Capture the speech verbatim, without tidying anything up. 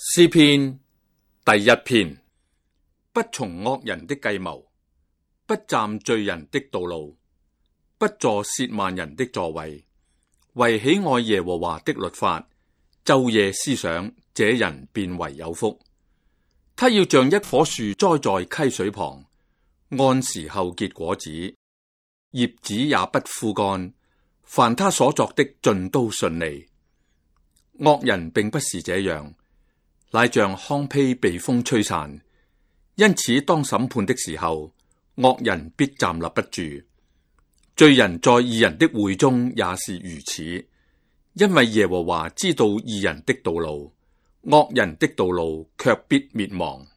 詩篇第一篇。不從惡人的計謀，不站罪人的道路，不坐褻慢人的座位，惟喜愛耶和華的律法，晝夜思想，這人便為有福。他要像一棵樹栽在溪水旁，按時候結果子，葉子也不枯乾，凡他所作的盡都順利。惡人並不是這樣，乃像糠秕被風吹散，因此當審判的時候，惡人必站立不住。罪人在義人的會中也是如此，因為耶和華知道義人的道路，惡人的道路卻必滅亡。